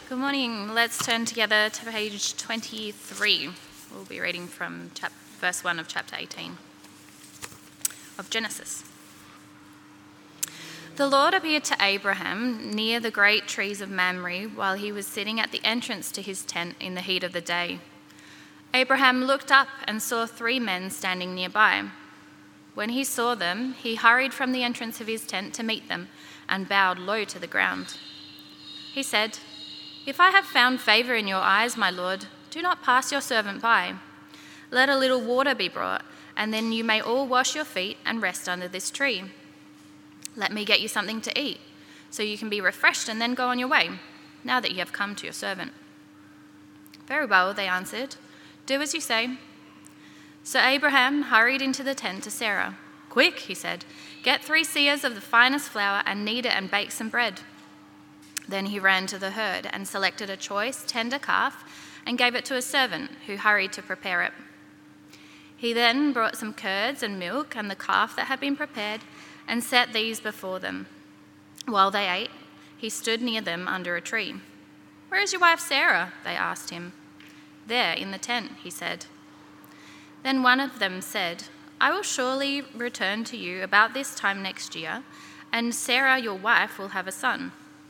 Good morning. Let's turn together to page 23. We'll be reading from verse 1 of chapter 18 of Genesis. The Lord appeared to Abraham near the great trees of Mamre while he was sitting at the entrance to his tent in the heat of the day. Abraham looked up and saw 3 men standing nearby. When he saw them, he hurried from the entrance of his tent to meet them and bowed low to the ground. He said, "If I have found favor in your eyes, my lord, do not pass your servant by. Let a little water be brought, and then you may all wash your feet and rest under this tree. Let me get you something to eat, so you can be refreshed and then go on your way, now that you have come to your servant." "Very well," they answered. "Do as you say." So Abraham hurried into the tent to Sarah. "Quick," he said, "get 3 seahs of the finest flour and knead it and bake some bread." Then he ran to the herd and selected a choice, tender calf and gave it to a servant who hurried to prepare it. He then brought some curds and milk and the calf that had been prepared and set these before them. While they ate, he stood near them under a tree. "Where is your wife Sarah?" they asked him. "There, in the tent," he said. Then one of them said, "I will surely return to you about this time next year, and Sarah, your wife, will have a son."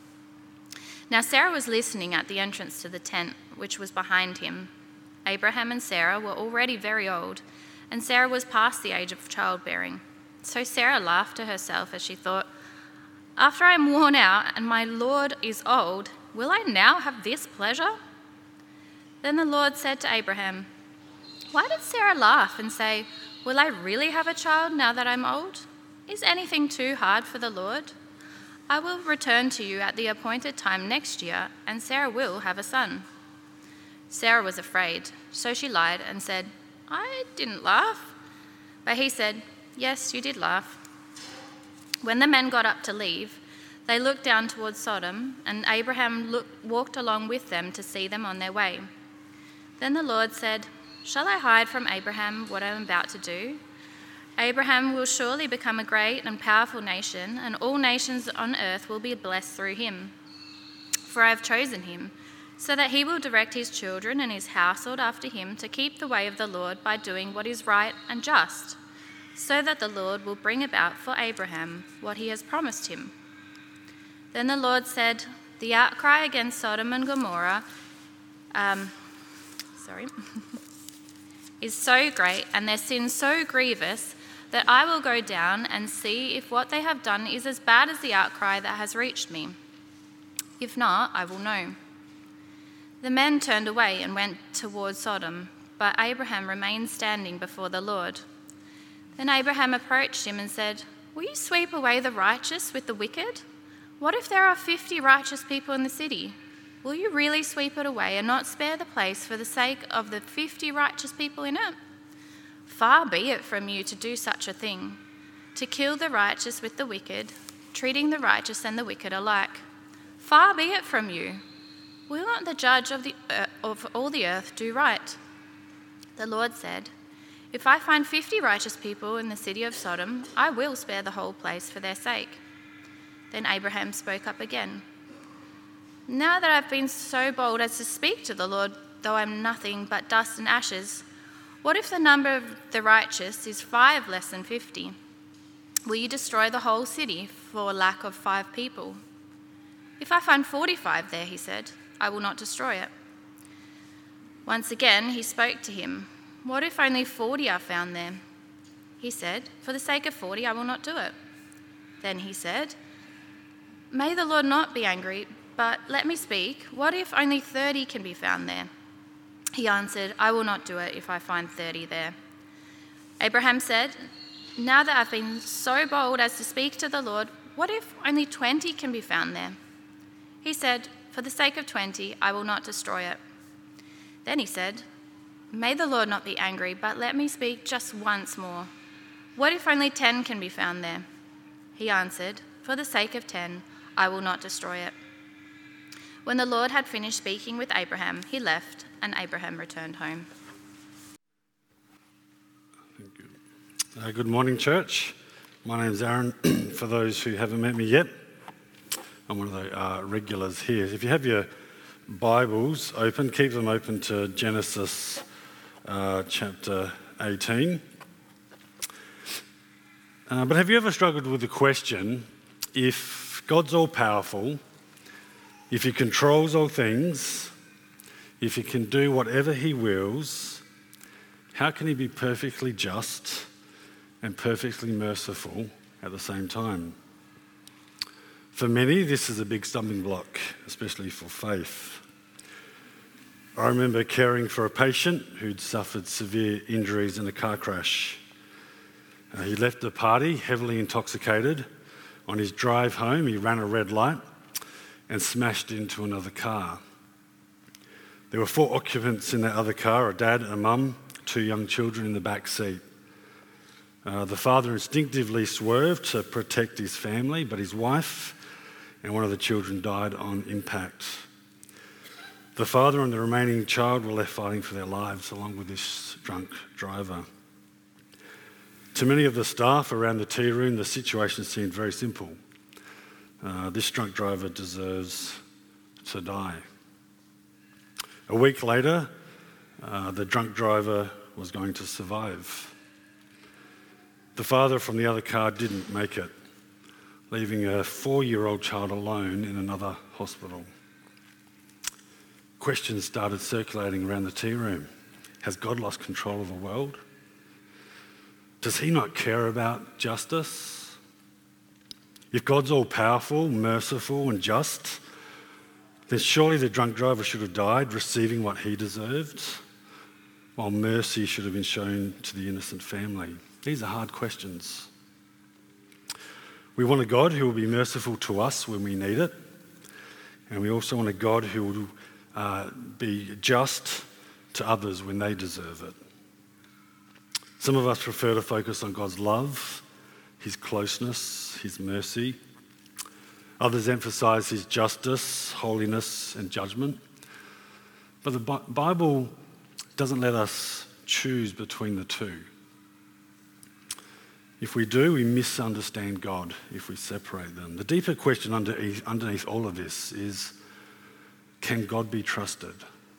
Now Sarah was listening at the entrance to the tent, which was behind him. Abraham and Sarah were already very old, and Sarah was past the age of childbearing. So Sarah laughed to herself as she thought, "After I am worn out and my Lord is old, will I now have this pleasure?" Then the Lord said to Abraham, "Why did Sarah laugh and say, 'Will I really have a child now that I'm old?' Is anything too hard for the Lord? I will return to you at the appointed time next year, and Sarah will have a son." Sarah was afraid, so she lied and said, "I didn't laugh." But he said, "Yes, you did laugh." When the men got up to leave, they looked down towards Sodom, and Abraham walked along with them to see them on their way. Then the Lord said, "Shall I hide from Abraham what I am about to do? Abraham will surely become a great and powerful nation, and all nations on earth will be blessed through him. For I have chosen him, so that he will direct his children and his household after him to keep the way of the Lord by doing what is right and just, so that the Lord will bring about for Abraham what he has promised him." Then the Lord said, "The outcry against Sodom and Gomorrah is so great, and their sin so grievous, that I will go down and see if what they have done is as bad as the outcry that has reached me. If not, I will know." The men turned away and went towards Sodom, but Abraham remained standing before the Lord. Then Abraham approached him and said, "Will you sweep away the righteous with the wicked? What if there are 50 righteous people in the city? Will you really sweep it away and not spare the place for the sake of the 50 righteous people in it? Far be it from you to do such a thing, to kill the righteous with the wicked, treating the righteous and the wicked alike. Far be it from you. Will not the judge of all the earth do right?" The Lord said, "If I find 50 righteous people in the city of Sodom, I will spare the whole place for their sake." Then Abraham spoke up again. "Now that I've been so bold as to speak to the Lord, though I'm nothing but dust and ashes, what if the number of the righteous is 5 less than 50? Will you destroy the whole city for lack of 5 people? If I find 45 there," he said, "I will not destroy it." Once again he spoke to him. "What if only 40 are found there?" He said, "For the sake of 40, I will not do it." Then he said, "May the Lord not be angry, but let me speak. What if only 30 can be found there?" He answered, "I will not do it if I find 30 there." Abraham said, "Now that I've been so bold as to speak to the Lord, what if only 20 can be found there?" He said, "For the sake of 20, I will not destroy it." Then he said, "May the Lord not be angry, but let me speak just once more. What if only 10 can be found there?" He answered, "For the sake of 10, I will not destroy it." When the Lord had finished speaking with Abraham, he left, and Abraham returned home. Thank you. Good morning, church. My name's Aaron. For those who haven't met me yet, I'm one of the regulars here. If you have your Bibles open, keep them open to Genesis chapter 18. But have you ever struggled with the question, if God's all-powerful, if he controls all things, if he can do whatever he wills, how can he be perfectly just and perfectly merciful at the same time? For many, this is a big stumbling block, especially for faith. I remember caring for a patient who'd suffered severe injuries in a car crash. He left the party heavily intoxicated. On his drive home, he ran a red light and smashed into another car. There were 4 occupants in that other car, a dad, a mum, 2 young children in the back seat. The father instinctively swerved to protect his family, but his wife and one of the children died on impact. The father and the remaining child were left fighting for their lives, along with this drunk driver. To many of the staff around the tea room, the situation seemed very simple. This drunk driver deserves to die. A week later, the drunk driver was going to survive. The father from the other car didn't make it, leaving a 4-year-old child alone in another hospital. Questions started circulating around the tea room. Has God lost control of the world? Does he not care about justice? If God's all-powerful, merciful and just, then surely the drunk driver should have died, receiving what he deserved, while mercy should have been shown to the innocent family. These are hard questions. We want a God who will be merciful to us when we need it, and we also want a God who will be just to others when they deserve it. Some of us prefer to focus on God's love, his closeness, his mercy. Others emphasize his justice, holiness, and judgment. But the Bible doesn't let us choose between the two. If we do, we misunderstand God if we separate them. The deeper question underneath all of this is, can God be trusted?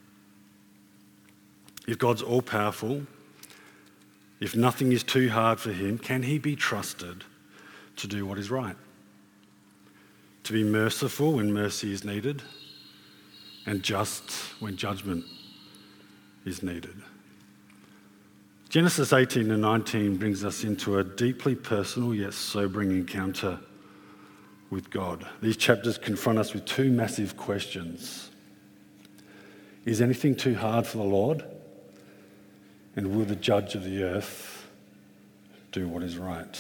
If God's all-powerful, if nothing is too hard for him, can he be trusted to do what is right? To be merciful when mercy is needed, and just when judgment is needed. Genesis 18 and 19 brings us into a deeply personal yet sobering encounter with God. These chapters confront us with 2 massive questions. Is anything too hard for the Lord? And will the judge of the earth do what is right?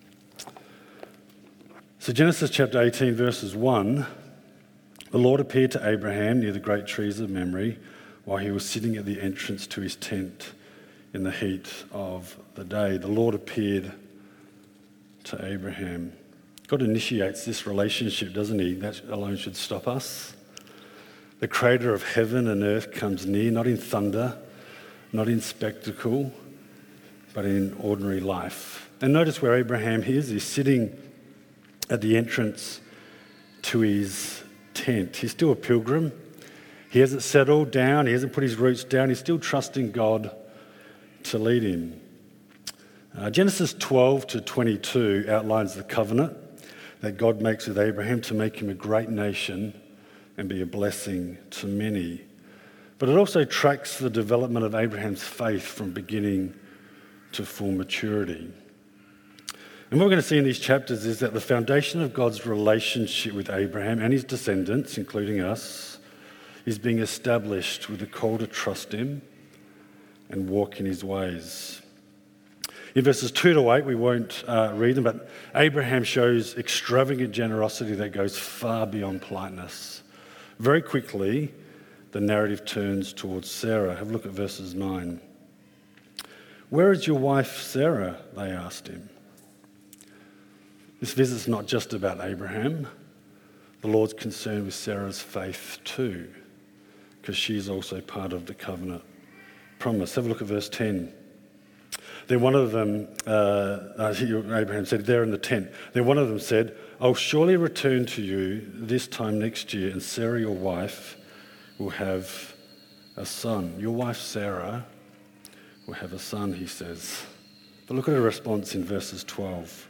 So Genesis chapter 18 verses 1, the Lord appeared to Abraham near the great trees of Mamre while he was sitting at the entrance to his tent in the heat of the day. The Lord appeared to Abraham. God initiates this relationship, doesn't he? That alone should stop us. The creator of heaven and earth comes near, not in thunder, not in spectacle, but in ordinary life. And notice where Abraham is. He's sitting at the entrance to his tent. He's still a pilgrim. He hasn't settled down. He hasn't put his roots down. He's still trusting God to lead him. Genesis 12 to 22 outlines the covenant that God makes with Abraham to make him a great nation and be a blessing to many. But it also tracks the development of Abraham's faith from beginning to full maturity. And what we're going to see in these chapters is that the foundation of God's relationship with Abraham and his descendants, including us, is being established with a call to trust him and walk in his ways. In verses 2 to 8, we won't read them, but Abraham shows extravagant generosity that goes far beyond politeness. Very quickly, the narrative turns towards Sarah. Have a look at verses 9. "Where is your wife Sarah?" they asked him. This visit's not just about Abraham. The Lord's concerned with Sarah's faith too, because she's also part of the covenant promise. Have a look at verse 10. Then one of them, Abraham said, "They're in the tent." Then one of them said, "I'll surely return to you this time next year, and Sarah, your wife, will have a son. Your wife Sarah will have a son, he says. But look at her response in verses 12.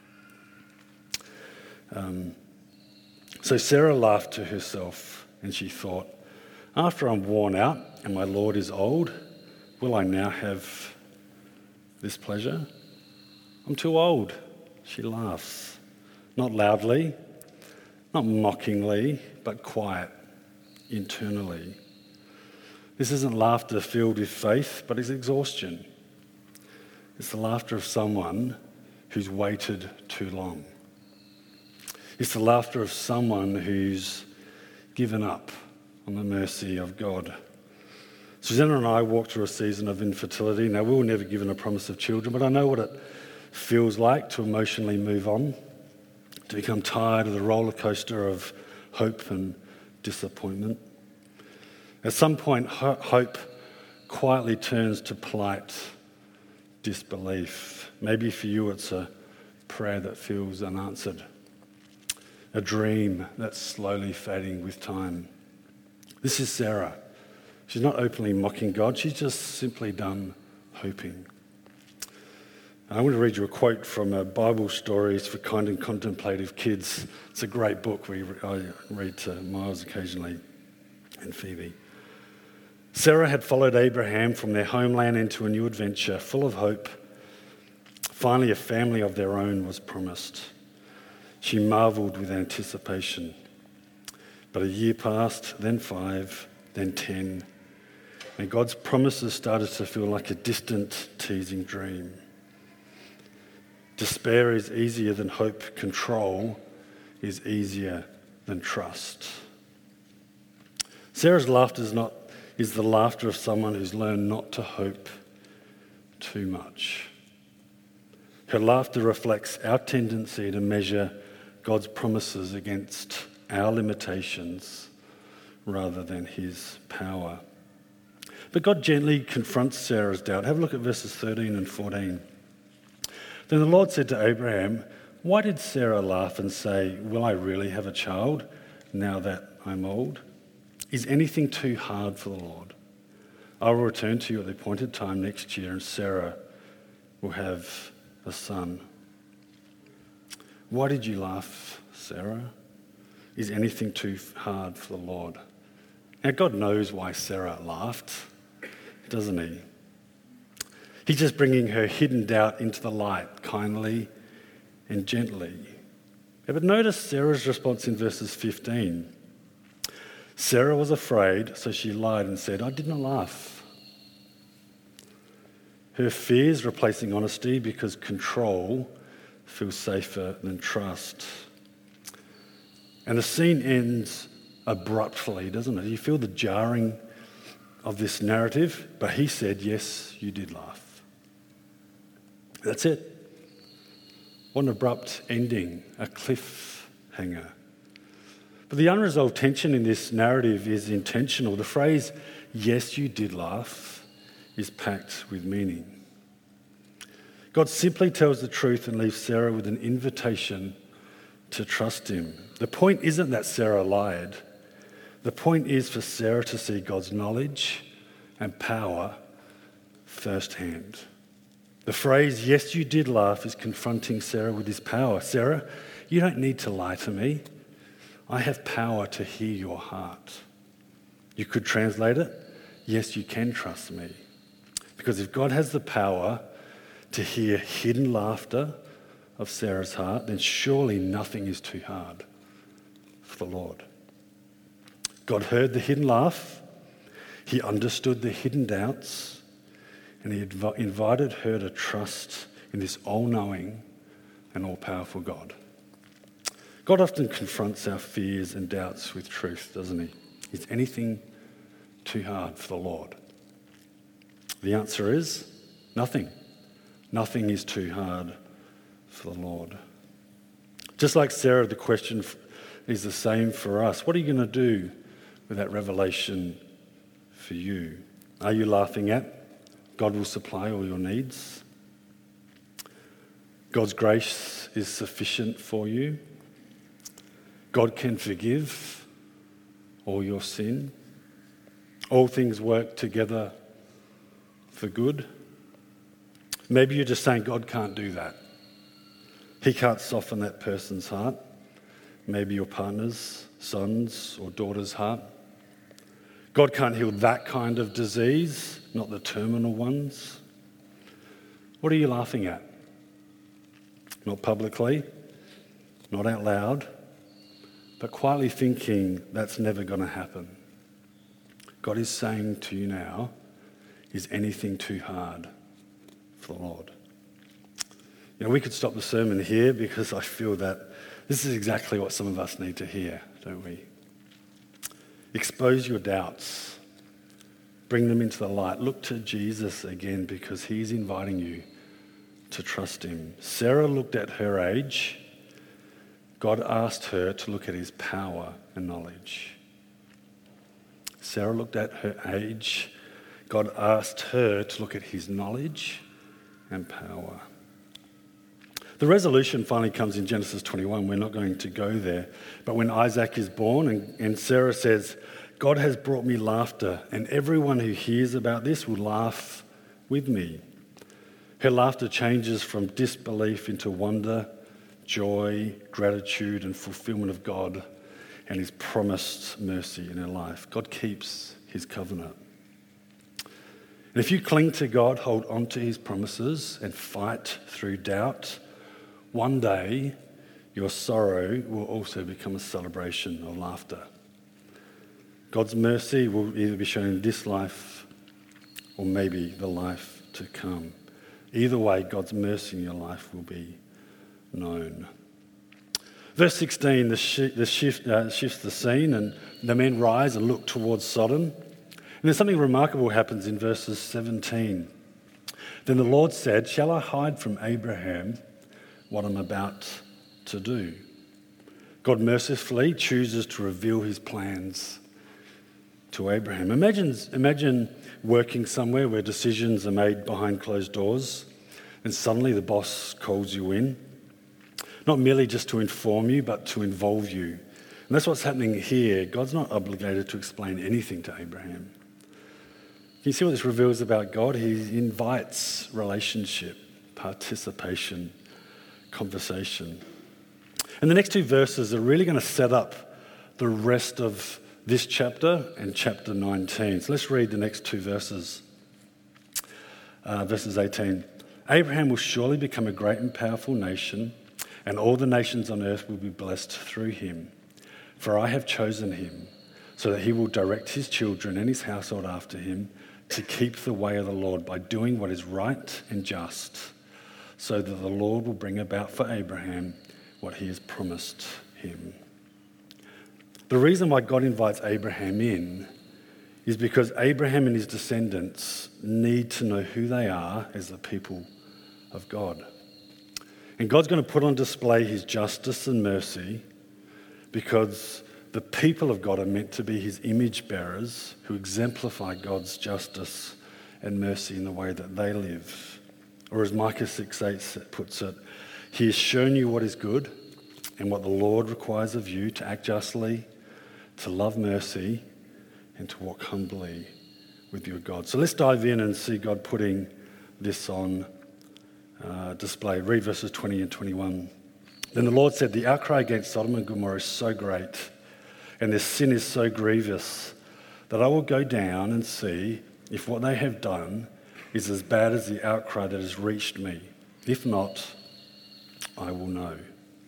So Sarah laughed to herself, and she thought, after I'm worn out and my Lord is old, will I now have this pleasure? I'm too old. She laughs, not loudly, not mockingly, but quiet, internally. This isn't laughter filled with faith, but it's exhaustion. It's the laughter of someone who's waited too long. It's the laughter of someone who's given up on the mercy of God. Susanna and I walked through a season of infertility. Now, we were never given a promise of children, but I know what it feels like to emotionally move on, to become tired of the roller coaster of hope and disappointment. At some point, hope quietly turns to polite disbelief. Maybe for you it's a prayer that feels unanswered, a dream that's slowly fading with time. This is Sarah. She's not openly mocking God, she's just simply done hoping. I want to read you a quote from Bible Stories for Kind and Contemplative Kids. It's a great book I read to Miles occasionally and Phoebe. Sarah had followed Abraham from their homeland into a new adventure, full of hope. Finally, a family of their own was promised. She marveled with anticipation. But a year passed, then 5, then 10, and God's promises started to feel like a distant, teasing dream. Despair is easier than hope. Control is easier than trust. Sarah's laughter is the laughter of someone who's learned not to hope too much. Her laughter reflects our tendency to measure God's promises against our limitations rather than his power. But God gently confronts Sarah's doubt. Have a look at verses 13 and 14. Then the Lord said to Abraham, "Why did Sarah laugh and say, 'Will I really have a child now that I'm old?' Is anything too hard for the Lord? I will return to you at the appointed time next year, and Sarah will have a son." Why did you laugh, Sarah? Is anything too hard for the Lord? Now, God knows why Sarah laughed, doesn't he? He's just bringing her hidden doubt into the light, kindly and gently. But notice Sarah's response in verses 15. Sarah was afraid, so she lied and said, "I did not laugh." Her fears replacing honesty because control feels safer than trust. And the scene ends abruptly, doesn't it? You feel the jarring of this narrative, but he said, "Yes, you did laugh." That's it. What an abrupt ending, a cliffhanger. But the unresolved tension in this narrative is intentional. The phrase, "Yes, you did laugh," is packed with meaning. God simply tells the truth and leaves Sarah with an invitation to trust him. The point isn't that Sarah lied. The point is for Sarah to see God's knowledge and power firsthand. The phrase, "Yes, you did laugh," is confronting Sarah with his power. Sarah, you don't need to lie to me. I have power to hear your heart. You could translate it, "Yes, you can trust me." Because if God has the power to hear hidden laughter of Sarah's heart, then surely nothing is too hard for the Lord. God heard the hidden laugh, he understood the hidden doubts, and he invited her to trust in this all-knowing and all-powerful God. God often confronts our fears and doubts with truth, doesn't he? Is anything too hard for the Lord? The answer is nothing. Nothing is too hard for the Lord. Just like Sarah, the question is the same for us. What are you going to do with that revelation for you? Are you laughing at God will supply all your needs? God's grace is sufficient for you. God can forgive all your sin. All things work together for good. Maybe you're just saying God can't do that. He can't soften that person's heart. Maybe your partner's, son's or daughter's heart. God can't heal that kind of disease, not the terminal ones. What are you laughing at? Not publicly, not out loud, but quietly thinking that's never going to happen. God is saying to you now, is anything too hard for the Lord? We could stop the sermon here because I feel that this is exactly what some of us need to hear, don't we? Expose your doubts. Bring them into the light. Look to Jesus again because he's inviting you to trust him. Sarah looked at her age. God asked her to look at his power and knowledge. Sarah looked at her age. God asked her to look at his knowledge and power. The resolution finally comes in Genesis 21. We're not going to go there. But when Isaac is born and Sarah says, God has brought me laughter, and everyone who hears about this will laugh with me. Her laughter changes from disbelief into wonder, joy, gratitude, and fulfillment of God and his promised mercy in her life. God keeps his covenant. And if you cling to God, hold on to his promises, and fight through doubt, one day your sorrow will also become a celebration of laughter. God's mercy will either be shown in this life or maybe the life to come. Either way, God's mercy in your life will be known. Verse 16, shifts the scene, and the men rise and look towards Sodom. And then something remarkable happens in verses 17. Then the Lord said, "Shall I hide from Abraham what I'm about to do?" God mercifully chooses to reveal his plans to Abraham. Imagine working somewhere where decisions are made behind closed doors, and suddenly the boss calls you in. Not merely just to inform you, but to involve you. And that's what's happening here. God's not obligated to explain anything to Abraham. Can you see what this reveals about God? He invites relationship, participation, conversation. And the next two verses are really going to set up the rest of this chapter and chapter 19. So let's read the next two verses. Verses 18. Abraham will surely become a great and powerful nation, and all the nations on earth will be blessed through him. For I have chosen him, so that he will direct his children and his household after him to keep the way of the Lord by doing what is right and just, so that the Lord will bring about for Abraham what he has promised him. The reason why God invites Abraham in is because Abraham and his descendants need to know who they are as the people of God. And God's going to put on display his justice and mercy because the people of God are meant to be his image bearers who exemplify God's justice and mercy in the way that they live. Or as Micah 6:8 puts it, he has shown you what is good and what the Lord requires of you, to act justly, to love mercy, and to walk humbly with your God. So let's dive in and see God putting this on display. Read verses 20 and 21. Then the Lord said, "The outcry against Sodom and Gomorrah is so great, and their sin is so grievous, that I will go down and see if what they have done is as bad as the outcry that has reached me. If not, I will know."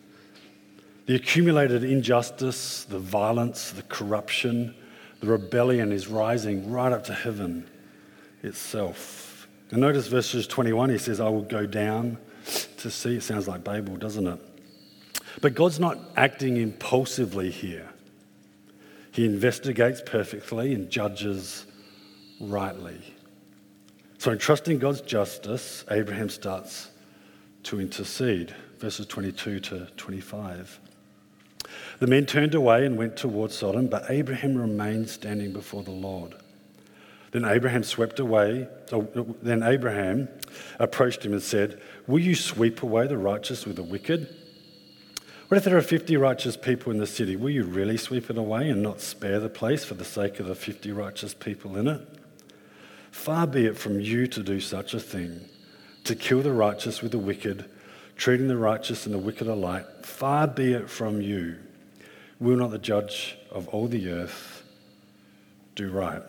The accumulated injustice, the violence, the corruption, the rebellion is rising right up to heaven itself. And notice verses 21, he says, "I will go down to see." It sounds like Babel, doesn't it? But God's not acting impulsively here. He investigates perfectly and judges rightly. So in trusting God's justice, Abraham starts to intercede. Verses 22 to 25. The men turned away and went towards Sodom, but Abraham remained standing before the Lord. Then Abraham approached him and said, "Will you sweep away the righteous with the wicked? What if there are 50 righteous people in the city? Will you really sweep it away and not spare the place for the sake of the 50 righteous people in it? Far be it from you to do such a thing, to kill the righteous with the wicked, treating the righteous and the wicked alike. Far be it from you. Will not the judge of all the earth do right?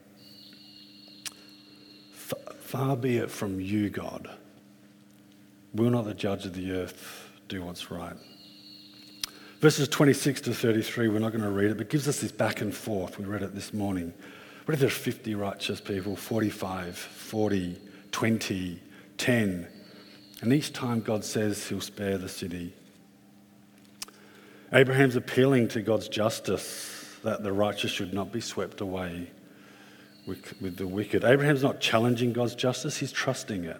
Far be it from you, God. Will not the judge of the earth do what's right? Verses 26 to 33, we're not going to read it, but gives us this back and forth. We read it this morning. What if there's 50 righteous people, 45, 40, 20, 10? And each time God says he'll spare the city. Abraham's appealing to God's justice, that the righteous should not be swept away with the wicked. Abraham's not challenging God's justice, he's trusting it.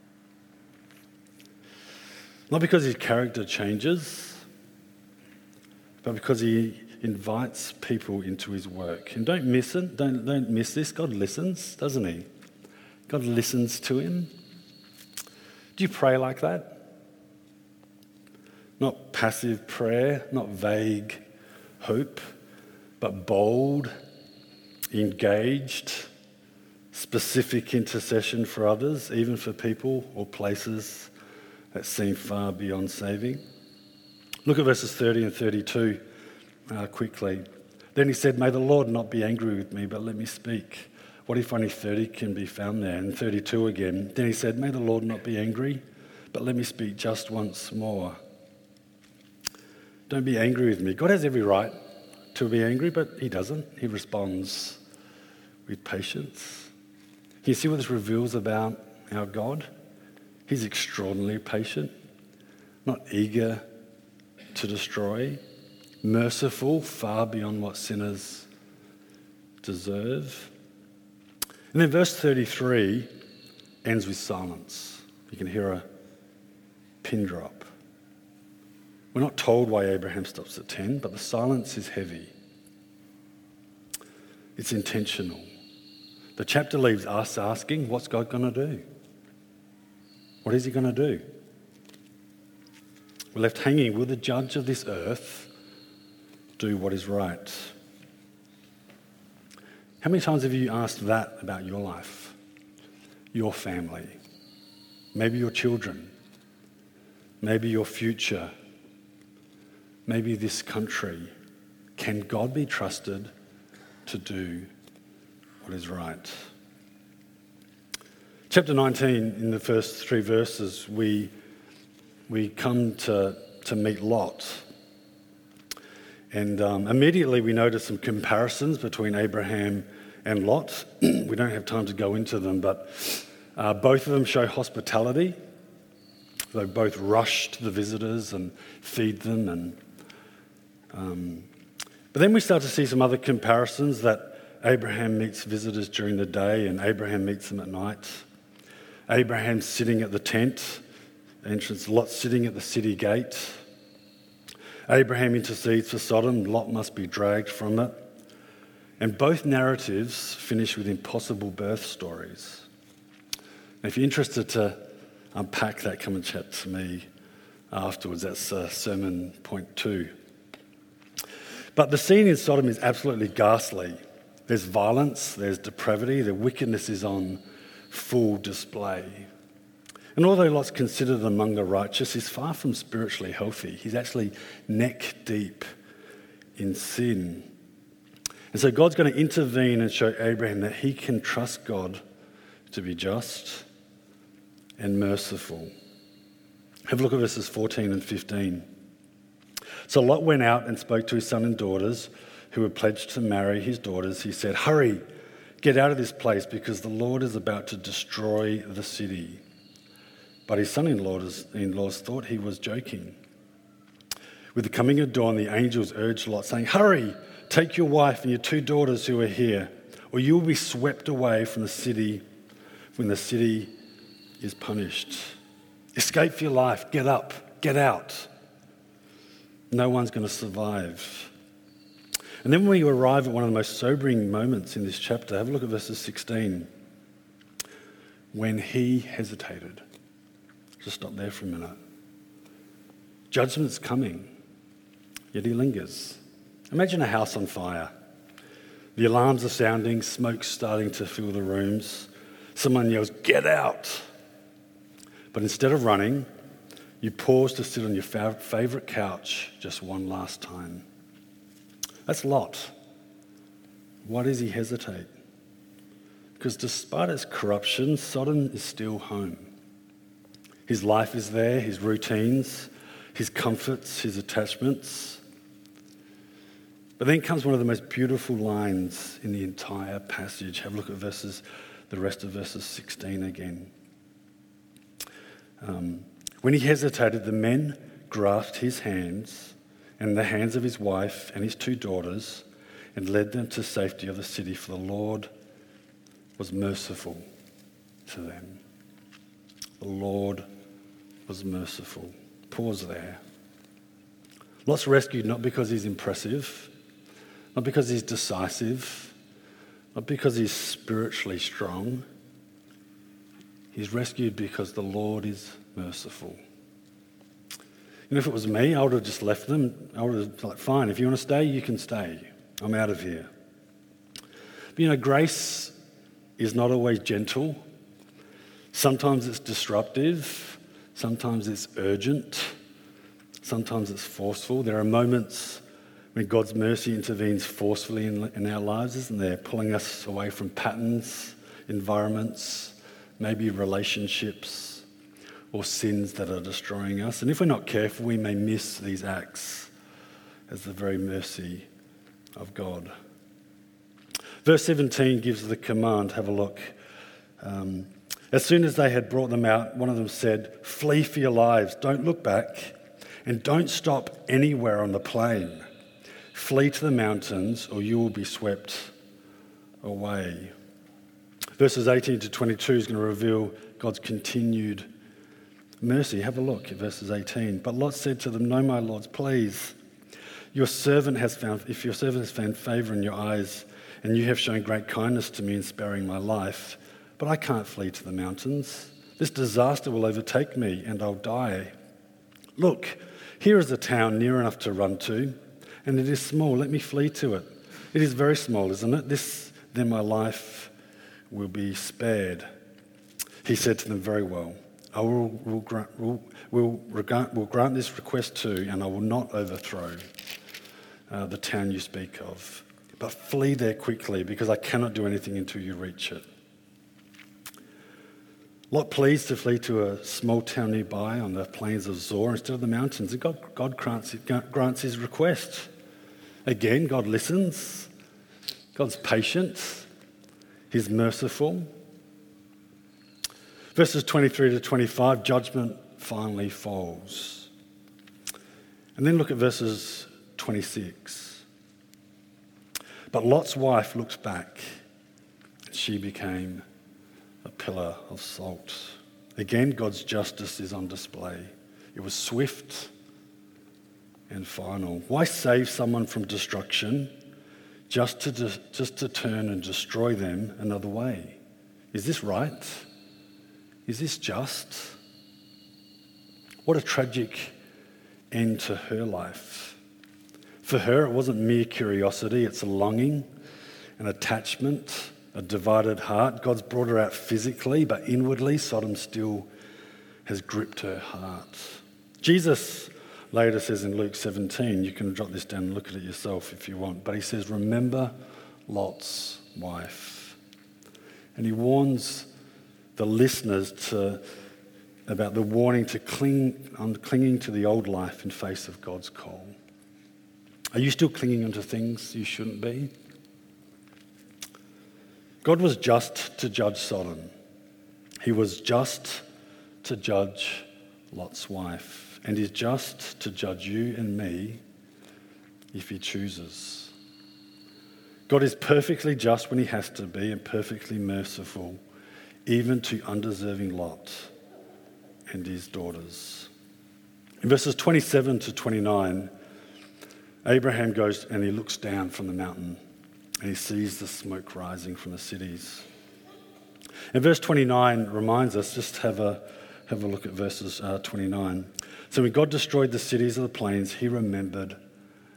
Not because his character changes, but because he invites people into his work. And don't miss it. Don't miss this. God listens, doesn't he? God listens to him. Do you pray like that? Not passive prayer, not vague hope, but bold, engaged, specific intercession for others, even for people or places that seem far beyond saving. Look at verses 30 and 32 quickly. Then he said, "May the Lord not be angry with me, but let me speak." What if only 30 can be found there? And 32 again. Then he said, "May the Lord not be angry, but let me speak just once more." Don't be angry with me. God has every right to be angry, but he doesn't. He responds with patience. Can you see what this reveals about our God? He's extraordinarily patient, not eager to destroy, merciful, far beyond what sinners deserve. And then verse 33 ends with silence. You can hear a pin drop. We're not told why Abraham stops at 10, but the silence is heavy. It's intentional. The chapter leaves us asking, what's God going to do? What is he going to do? We're left hanging. Will the judge of this earth do what is right? How many times have you asked that about your life, your family, maybe your children, maybe your future, maybe this country? Can God be trusted to do what is right? Chapter 19, in the first 3 verses, we come to meet Lot. And immediately we notice some comparisons between Abraham and Lot. We don't have time to go into them, but both of them show hospitality. They both rush to the visitors and feed them. But then we start to see some other comparisons, that Abraham meets visitors during the day and Abraham meets them at night. Abraham's sitting at the tent entrance, Lot sitting at the city gate. Abraham intercedes for Sodom, Lot must be dragged from it. And both narratives finish with impossible birth stories. And if you're interested to unpack that, come and chat to me afterwards. That's sermon point 2. But the scene in Sodom is absolutely ghastly. There's violence, there's depravity, the wickedness is on full display. And although Lot's considered among the righteous, he's far from spiritually healthy. He's actually neck deep in sin. And so God's going to intervene and show Abraham that he can trust God to be just and merciful. Have a look at verses 14 and 15. So Lot went out and spoke to his son and daughters who were pledged to marry his daughters. He said, "Hurry, get out of this place because the Lord is about to destroy the city." But his son-in-laws thought he was joking. With the coming of dawn, the angels urged Lot, saying, "Hurry, take your wife and your 2 daughters who are here, or you will be swept away from the city when the city is punished. Escape for your life, get up, get out. No one's going to survive." And then when we arrive at one of the most sobering moments in this chapter, have a look at verses 16. When he hesitated. Just stop there for a minute. Judgment's coming. yet he lingers. Imagine a house on fire. The alarms are sounding, smoke's starting to fill the rooms. Someone yells, "Get out!" But instead of running, you pause to sit on your favourite couch just one last time. That's Lot. Why does he hesitate? Because despite its corruption, Sodom is still home. His life is there, his routines, his comforts, his attachments. But then comes one of the most beautiful lines in the entire passage. Have a look at the rest of verses 16 again. When he hesitated, the men grasped his hands and the hands of his wife and his 2 daughters and led them to safety of the city, for the Lord was merciful to them. The Lord was merciful. Pause there. Lot's rescued not because he's impressive, not because he's decisive, not because he's spiritually strong. He's rescued because the Lord is merciful. If it was me, I would have just left them. I would have like, fine, if you want to stay, you can stay. I'm out of here. But grace is not always gentle. Sometimes it's disruptive. Sometimes it's urgent. Sometimes it's forceful. There are moments when God's mercy intervenes forcefully in our lives, isn't there? Pulling us away from patterns, environments, maybe relationships or sins that are destroying us. And if we're not careful, we may miss these acts as the very mercy of God. Verse 17 gives the command, have a look. As soon as they had brought them out, one of them said, "Flee for your lives, don't look back, and don't stop anywhere on the plain. Flee to the mountains, or you will be swept away." Verses 18 to 22 is going to reveal God's continued mercy. Have a look at verses 18. But Lot said to them, "No, my lords, please. If your servant has found favour in your eyes, and you have shown great kindness to me in sparing my life, but I can't flee to the mountains. This disaster will overtake me, and I'll die. Look, here is a town near enough to run to, and it is small. Let me flee to it. It is very small, isn't it? Then my life will be spared." He said to them, "Very well. I will grant this request too, and I will not overthrow the town you speak of. But flee there quickly, because I cannot do anything until you reach it." Lot pleads to flee to a small town nearby on the plains of Zoar instead of the mountains, and God grants his request. Again, God listens. God's patient. He's merciful. Verses 23 to 25, judgment finally falls. And then look at verses 26. But Lot's wife looked back, and she became a pillar of salt. Again, God's justice is on display. It was swift and final. Why save someone from destruction just to turn and destroy them another way? Is this right? Is this just? What a tragic end to her life. For her, it wasn't mere curiosity, it's a longing, an attachment, a divided heart. God's brought her out physically, but inwardly, Sodom still has gripped her heart. Jesus later says in Luke 17, you can jot this down and look at it yourself if you want, but he says, "Remember Lot's wife." And he warns the listeners about the warning to clinging to the old life in face of God's call. Are you still clinging onto things you shouldn't be? God was just to judge Sodom. He was just to judge Lot's wife. And he's just to judge you and me if he chooses. God is perfectly just when he has to be, and perfectly merciful, even to undeserving Lot and his daughters. In verses 27 to 29, Abraham goes and he looks down from the mountain and he sees the smoke rising from the cities. And verse 29 reminds us, just have a look at verses 29. So when God destroyed the cities of the plains, he remembered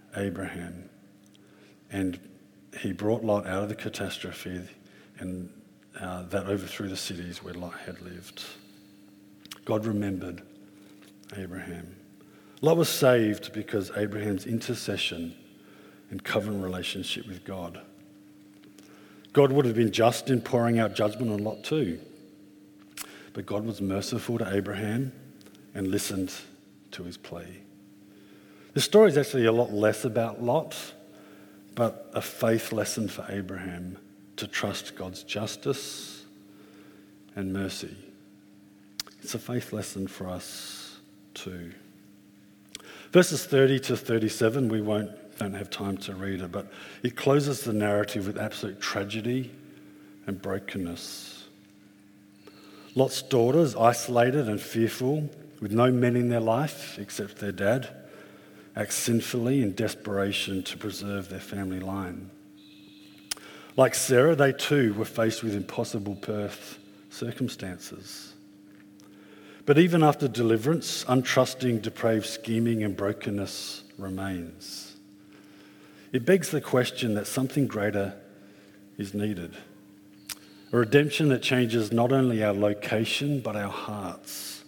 Abraham. And he brought Lot out of the catastrophe and that overthrew the cities where Lot had lived. God remembered Abraham. Lot was saved because Abraham's intercession and covenant relationship with God. God would have been just in pouring out judgment on Lot too. But God was merciful to Abraham and listened to his plea. The story is actually a lot less about Lot, but a faith lesson for Abraham to trust God's justice and mercy. It's a faith lesson for us too. Verses 30 to 37, we don't have time to read it, but it closes the narrative with absolute tragedy and brokenness. Lot's daughters, isolated and fearful, with no men in their life except their dad, act sinfully in desperation to preserve their family line. Like Sarah, they too were faced with impossible birth circumstances. But even after deliverance, untrusting, depraved scheming and brokenness remains. It begs the question that something greater is needed. A redemption that changes not only our location, but our hearts.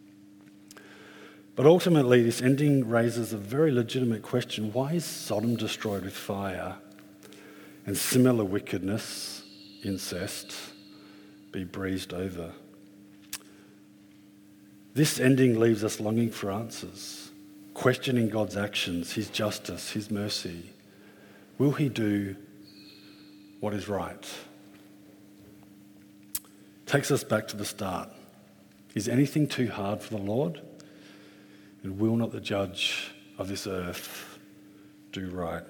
But ultimately, this ending raises a very legitimate question. Why is Sodom destroyed with fire and similar wickedness, incest, be breezed over? This ending leaves us longing for answers, questioning God's actions, his justice, his mercy. Will he do what is right? Takes us back to the start. Is anything too hard for the Lord? And will not the judge of this earth do right?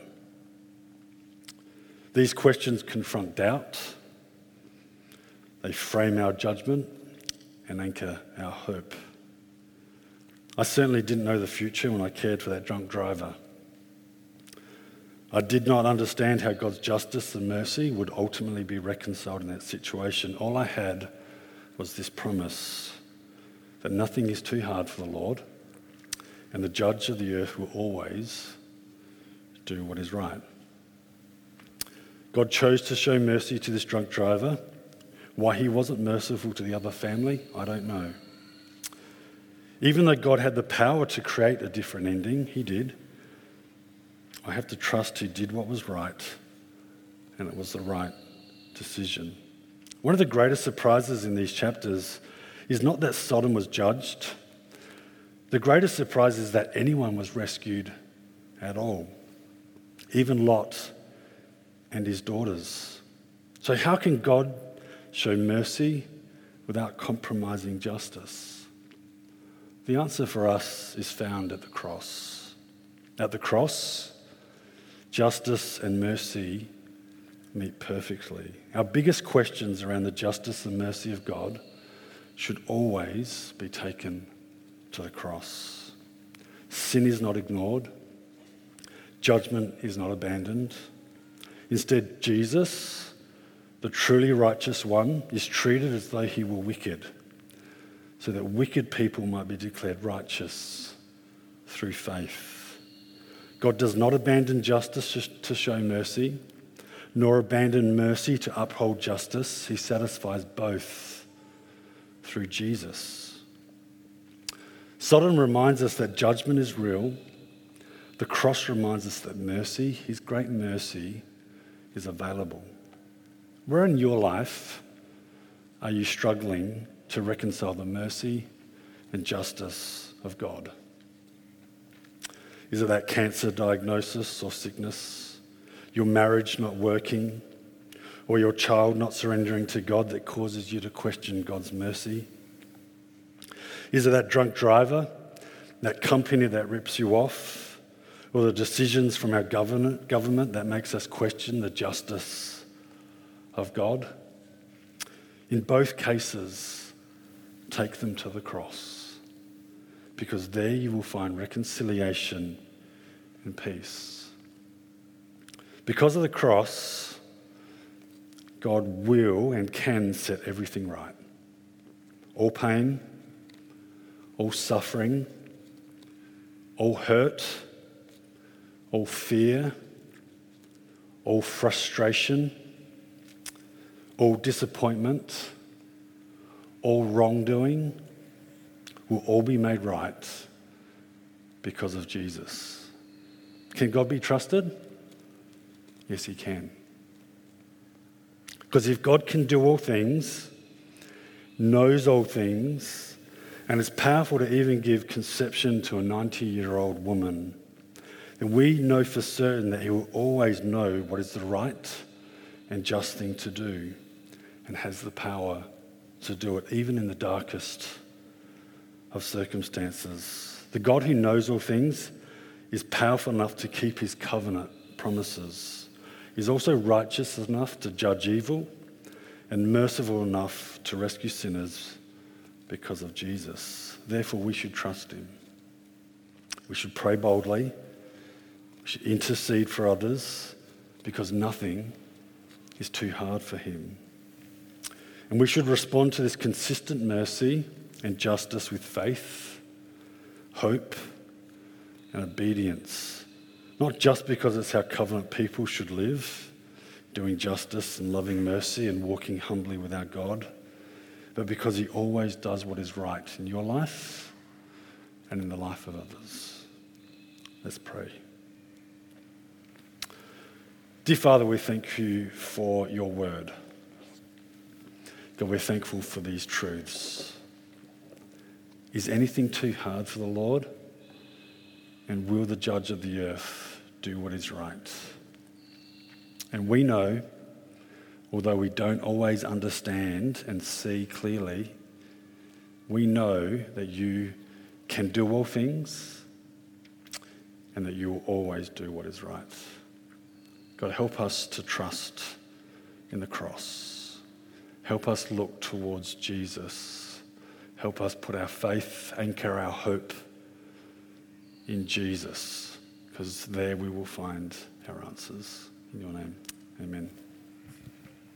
These questions confront doubt. They frame our judgment and anchor our hope. I certainly didn't know the future when I cared for that drunk driver. I did not understand how God's justice and mercy would ultimately be reconciled in that situation. All I had was this promise that nothing is too hard for the Lord, and the judge of the earth will always do what is right. God chose to show mercy to this drunk driver. Why he wasn't merciful to the other family, I don't know. Even though God had the power to create a different ending, he did. I have to trust he did what was right, and it was the right decision. One of the greatest surprises in these chapters is not that Sodom was judged. The greatest surprise is that anyone was rescued at all, even Lot and his daughters. So how can God show mercy without compromising justice? The answer for us is found at the cross. At the cross, justice and mercy meet perfectly. Our biggest questions around the justice and mercy of God should always be taken to the cross. Sin is not ignored. Judgment is not abandoned. Instead, Jesus, the truly righteous one, is treated as though he were wicked, so that wicked people might be declared righteous through faith. God does not abandon justice to show mercy, nor abandon mercy to uphold justice. He satisfies both through Jesus. Sodom reminds us that judgment is real. The cross reminds us that mercy, his great mercy, is available. Where in your life are you struggling to reconcile the mercy and justice of God? Is it that cancer diagnosis or sickness, your marriage not working, or your child not surrendering to God that causes you to question God's mercy? Is it that drunk driver, that company that rips you off, or the decisions from our government that makes us question the justice of God? In both cases, take them to the cross, because there you will find reconciliation and peace. Because of the cross, God will and can set everything right. All pain, all suffering, all hurt, all fear, all frustration, all disappointment, all wrongdoing will all be made right because of Jesus. Can God be trusted? Yes, he can. Because if God can do all things, knows all things, and is powerful to even give conception to a 90-year-old woman, then we know for certain that he will always know what is the right and just thing to do and has the power to do it, even in the darkest of circumstances. The God who knows all things is powerful enough to keep his covenant promises. He's also righteous enough to judge evil and merciful enough to rescue sinners because of Jesus. Therefore, we should trust him. We should pray boldly. We should intercede for others because nothing is too hard for him. And we should respond to this consistent mercy and justice with faith, hope, and obedience. Not just because it's how covenant people should live, doing justice and loving mercy and walking humbly with our God, but because he always does what is right in your life and in the life of others. Let's pray. Dear Father, we thank you for your word. God, we're thankful for these truths. Is anything too hard for the Lord? And will the judge of the earth do what is right? And we know, although we don't always understand and see clearly, we know that you can do all things and that you will always do what is right. God, help us to trust in the cross. Help us look towards Jesus. Help us put our faith, anchor our hope in Jesus, because there we will find our answers. In your name, amen.